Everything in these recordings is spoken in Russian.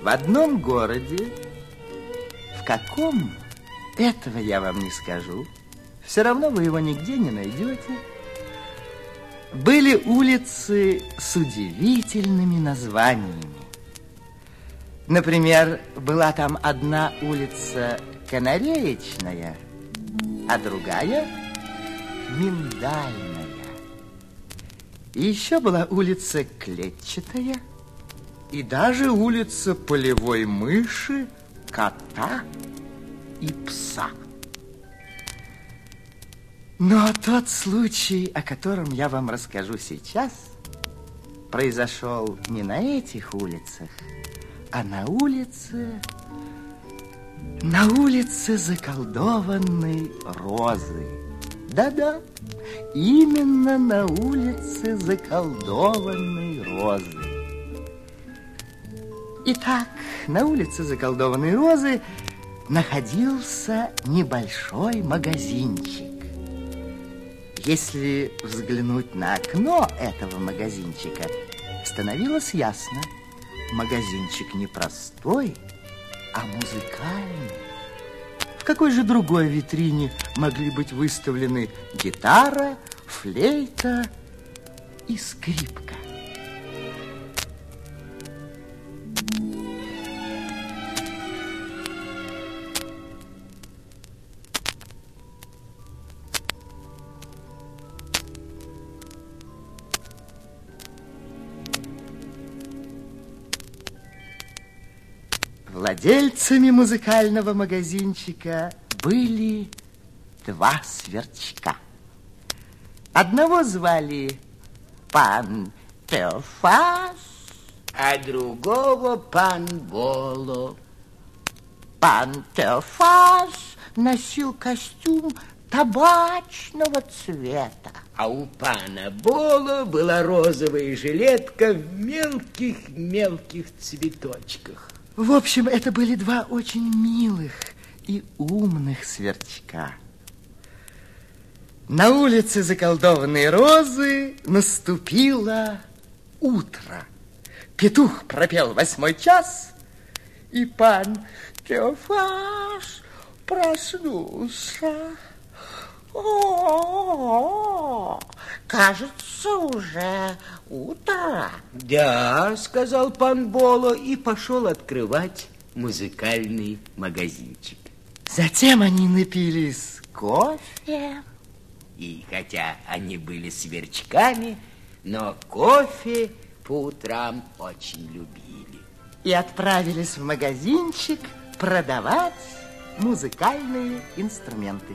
В одном городе, в каком, этого я вам не скажу, все равно вы его нигде не найдете, были улицы с удивительными названиями. Например, была там одна улица Канареечная, а другая Миндальная. И еще была улица Клетчатая, и даже улица Полевой мыши, кота и пса. Но тот случай, о котором я вам расскажу сейчас, произошел не на этих улицах, а на улице заколдованной розы. Да-да, именно на улице заколдованной розы. Итак, на улице заколдованной розы находился небольшой магазинчик. Если взглянуть на окно этого магазинчика, становилось ясно, магазинчик не простой, а музыкальный. В какой же другой витрине могли быть выставлены гитара, флейта и скрипка? Владельцами музыкального магазинчика были два сверчка. Одного звали пан Теофас, а другого пан Боло. Пан Теофас носил костюм табачного цвета, а у пана Боло была розовая жилетка в мелких-мелких цветочках. В общем, это были два очень милых и умных сверчка. На улице заколдованной розы наступило утро. Петух пропел 8-й час, и пан Теофас проснулся. О, кажется, уже утро. Да, сказал пан Боло и пошел открывать музыкальный магазинчик. Затем они напились кофе. И хотя они были сверчками, но кофе по утрам очень любили. И отправились в магазинчик продавать музыкальные инструменты.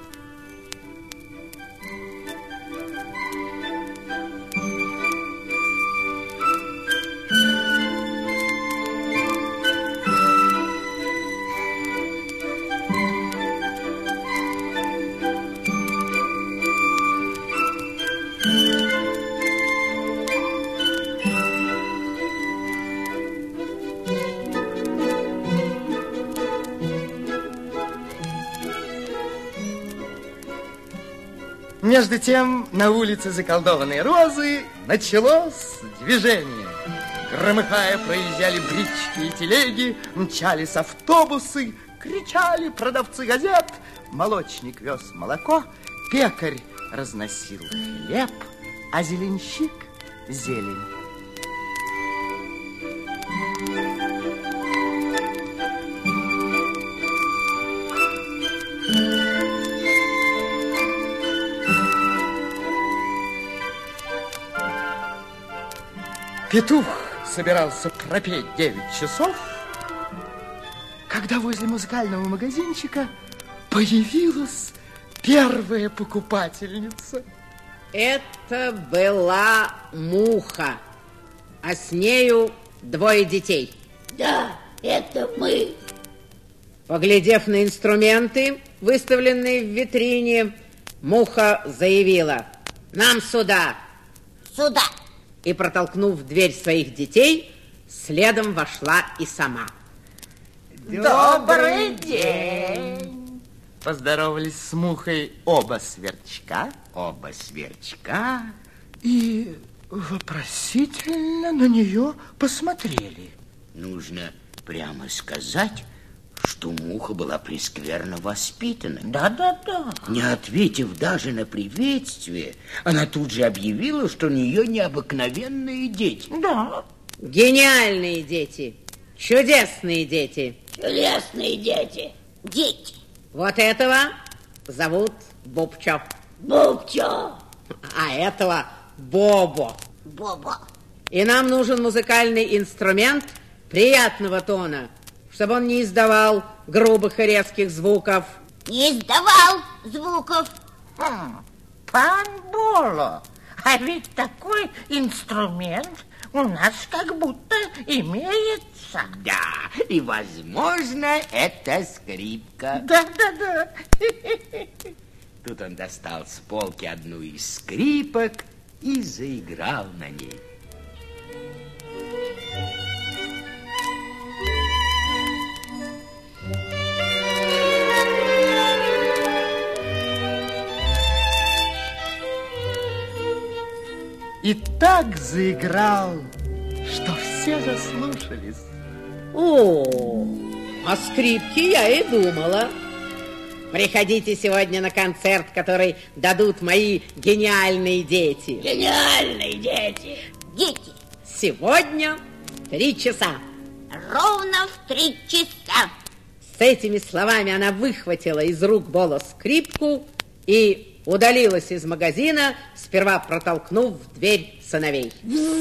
Между тем, на улице заколдованной розы началось движение. Громыхая, проезжали брички и телеги, мчались автобусы, кричали продавцы газет. Молочник вез молоко, пекарь разносил хлеб, а зеленщик – зелень. Петух собирался пропеть 9 часов, когда возле музыкального магазинчика появилась первая покупательница. Это была Муха, а с нею 2 детей. Да, это мы. Поглядев на инструменты, выставленные в витрине, Муха заявила: нам сюда. Сюда. И, протолкнув дверь своих детей, следом вошла и сама. Добрый день! Поздоровались с Мухой оба сверчка. И вопросительно на нее посмотрели. Нужно Прямо сказать, что муха была прескверно воспитана. Да-да-да. Не ответив даже на приветствие, она тут же объявила, что у нее необыкновенные дети. Да. Гениальные дети, чудесные дети. Чудесные дети. Дети. Вот этого зовут Бобчо. Бобчо. А этого Бобо. Боба. И нам нужен музыкальный инструмент приятного тона, чтобы он не издавал грубых и резких звуков. Не издавал звуков. Пан Боло, а ведь такой инструмент у нас как будто имеется. Да, и, возможно, это скрипка. Да-да-да. Тут он достал с полки одну из скрипок и заиграл на ней. И так заиграл, что все заслушались. О, о скрипке я и думала. Приходите сегодня на концерт, который дадут мои гениальные дети. Гениальные дети. Дети. Сегодня 3 часа. Ровно в 3 часа. С этими словами она выхватила из рук Боло скрипку и удалилась из магазина, сперва протолкнув дверь сыновей.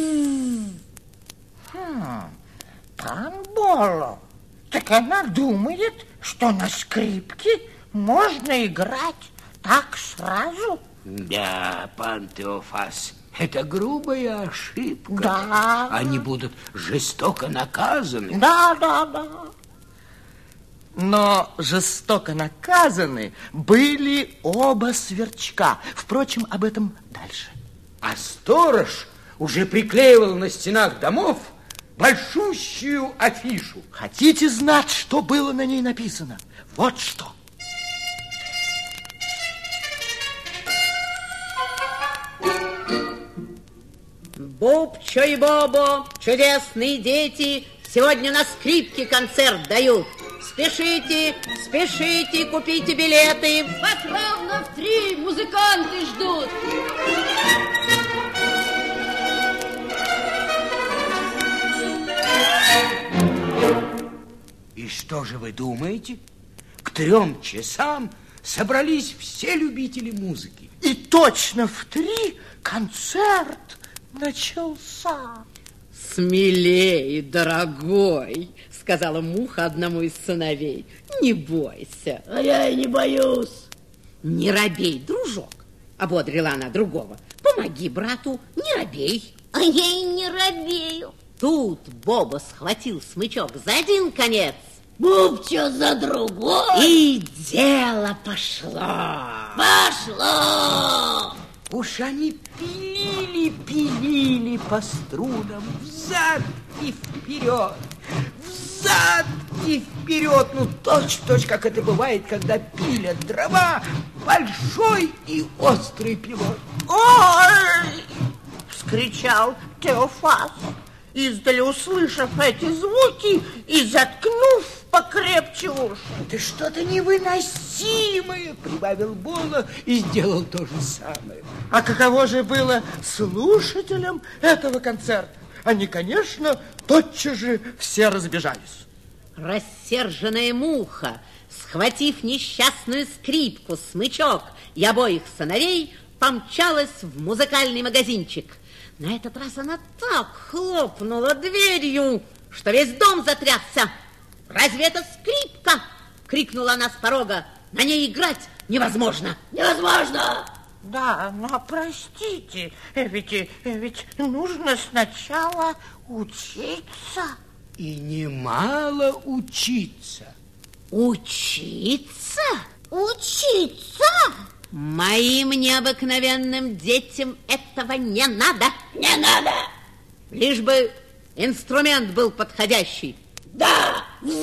Пан Боло, так она думает, что на скрипке можно играть так сразу? Да, пан Теофас, это грубая ошибка. Да. Они будут жестоко наказаны. Да. Но жестоко наказаны были оба сверчка. Впрочем, об этом дальше. А сторож уже приклеивал на стенах домов большущую афишу. Хотите знать, что было на ней написано? Вот что. Бобчо и Бобо, чудесные дети, сегодня на скрипке концерт дают. Спешите, спешите, купите билеты. Вас ровно в 3 музыканты ждут. И что же вы думаете? К 3 часам собрались все любители музыки. И точно в 3 концерт начался. Смелей, дорогой, сказала муха одному из сыновей. Не бойся. А я и не боюсь. Не робей, дружок, ободрила она другого. Помоги брату, не робей. А я и не робею. Тут Боба схватил смычок за один конец. Бубчо за другой. И дело пошло. Пошло. Уж они пилили по струнам взад и вперед, взад и вперед. Ну, точь-в-точь, как это бывает, когда пилят дрова большой и острый пилой. Ой! Вскричал Теофас, издали услышав эти звуки и заткнув покрепче уши. Это что-то невыносимое, прибавил Боло и сделал то же самое. А каково же было слушателям этого концерта? Они, конечно, тотчас же все разбежались. Рассерженная муха, схватив несчастную скрипку, смычок и обоих сыновей, помчалась в музыкальный магазинчик. На этот раз она так хлопнула дверью, что весь дом затрясся. «Разве это скрипка?» — крикнула она с порога. «На ней играть невозможно!» Невозможно. Да, но простите, ведь нужно сначала учиться. И немало учиться. «Учиться? Учиться? Моим необыкновенным детям этого не надо. Не надо. Лишь бы инструмент был подходящий». Да.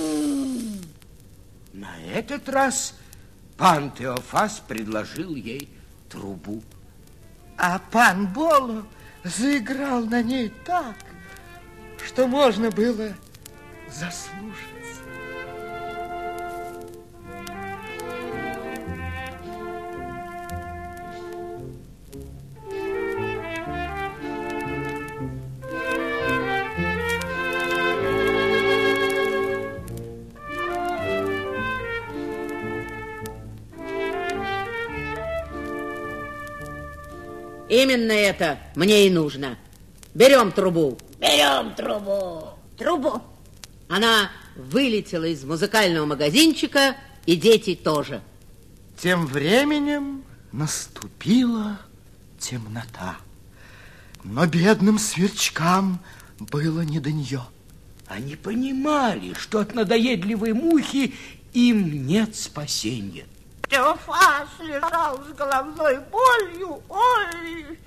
На этот раз пан Теофас предложил ей трубу. А пан Боло заиграл на ней так, что можно было заслужиться. Именно это мне и нужно. Берем трубу. Берем трубу. Трубу. Она вылетела из музыкального магазинчика, и дети тоже. Тем временем наступила темнота. Но бедным сверчкам было не до нее. Они понимали, что от надоедливой мухи им нет спасения. Теофас лежал с головной болью. Ой!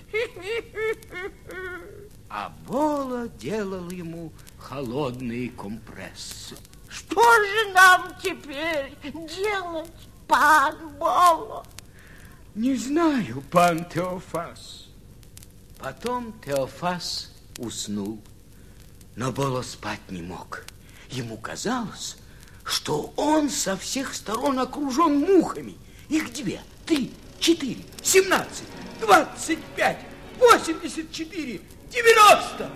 А Бола делал ему холодные компрессы. Что же нам теперь делать, пан Боло? Не знаю, пан Теофас. Потом Теофас уснул, но Бола спать не мог. Ему казалось, что он со всех сторон окружен мухами. Их 2, 3, 4, 17, 25, 84, 90.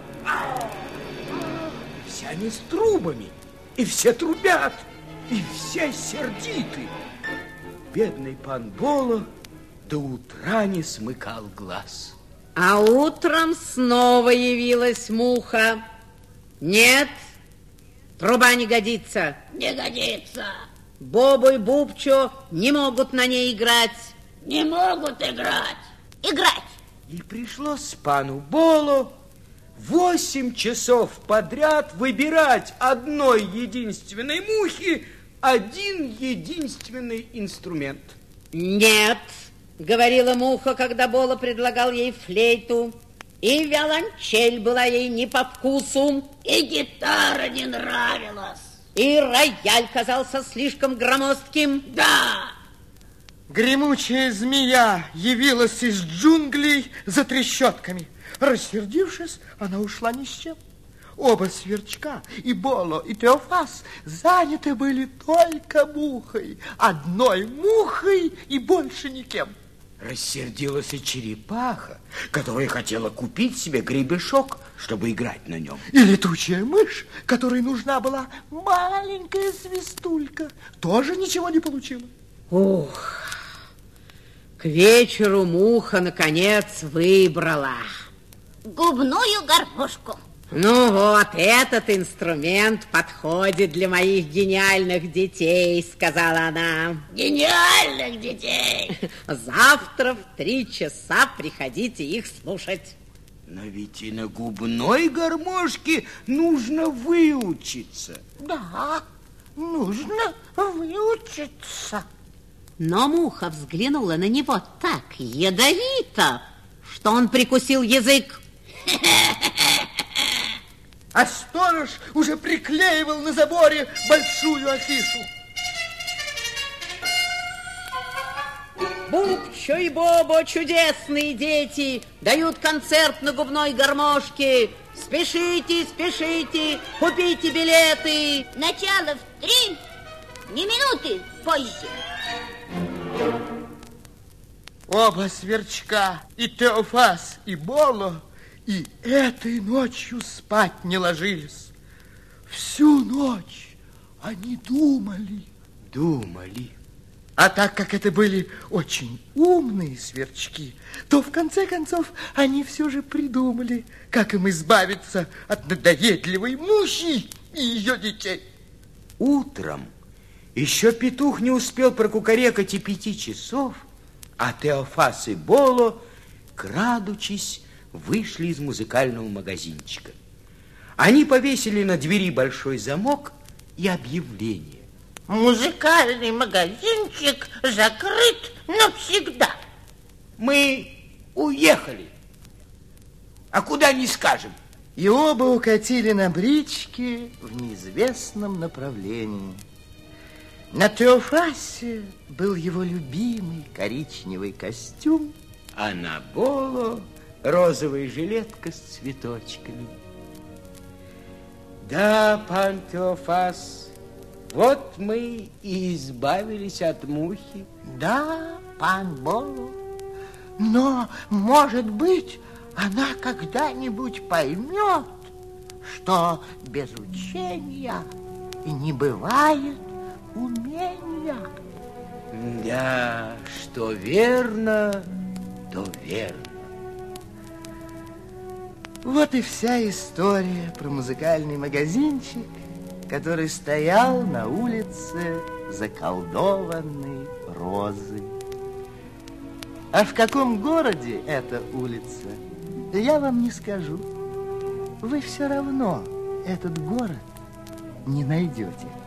Все они с трубами, и все трубят, и все сердиты. Бедный пан Бола до утра не смыкал глаз. А утром снова явилась муха. Нет, труба не годится. Не годится. Бобу и Бубчо не могут на ней играть. Не могут играть. Играть. И пришлось пану Боло 8 часов подряд выбирать одной единственной мухи один единственный инструмент. Нет, говорила муха, когда Бола предлагал ей флейту, и виолончель была ей не по вкусу, И гитара не нравилась. и рояль казался слишком громоздким. Да. Гремучая змея явилась из джунглей за трещотками. Рассердившись, она ушла ни с чем. Оба сверчка, и Боло, и Теофас, заняты были только мухой. Одной мухой и больше никем. Рассердилась и черепаха, которая хотела купить себе гребешок, чтобы играть на нем. И летучая мышь, которой нужна была маленькая свистулька, тоже ничего не получила. Ух, к вечеру муха, наконец, выбрала. Губную гармошку. Ну вот, этот инструмент подходит для моих гениальных детей, сказала она. Гениальных детей. Завтра в 3 часа приходите их слушать. Но ведь и на губной гармошке нужно выучиться. Да, нужно выучиться. Но муха взглянула на него так ядовито, что он прикусил язык. А сторож уже приклеивал на заборе большую афишу. Бубчо и Бобо, чудесные дети, дают концерт на губной гармошке. Спешите, спешите, купите билеты. Начало в 3, ни минуты позже. Оба сверчка, и Теофас, и Боло, и этой ночью спать не ложились. Всю ночь они думали. А так как это были очень умные сверчки, то в конце концов они все же придумали, как им избавиться от надоедливой мухи и ее детей. Утром еще петух не успел прокукарекать и 5 часов, а Теофас и Боло, крадучись, вышли из музыкального магазинчика. Они повесили на двери большой замок и объявление. Музыкальный магазинчик закрыт навсегда. Мы уехали. А куда не скажем. И оба укатили на бричке в неизвестном направлении. На Теофасе был его любимый коричневый костюм, А на Боло розовая жилетка с цветочками. Да, пан Теофас, вот мы и избавились от мухи. Да, пан Болу. Но, может быть, она когда-нибудь поймет, что без учения не бывает умения. Да, что верно, то верно. Вот и вся история про музыкальный магазинчик, который стоял на улице заколдованной розы. А в каком городе эта улица, я вам не скажу. Вы все равно этот город не найдете.